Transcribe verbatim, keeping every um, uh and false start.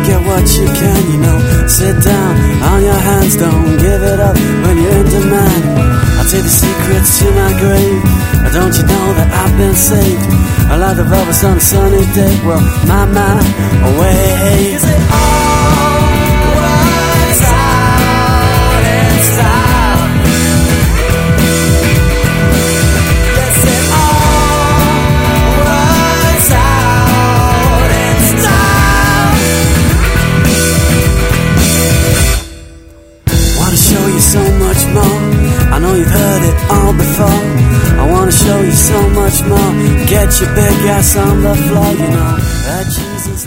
get what you can, you know. Sit down on your hands, don't give it up when you're in demand. I'll take the secrets to my grave. Don't you know that I've been saved? I like the rubber on a sunny day. Well, my, my, away. Is it all works out in style? Yes, it all works out in style. Wanna show you so much more. I know you've heard it all before. I wanna show you so much more. Get your big ass on the floor, you know that Jesus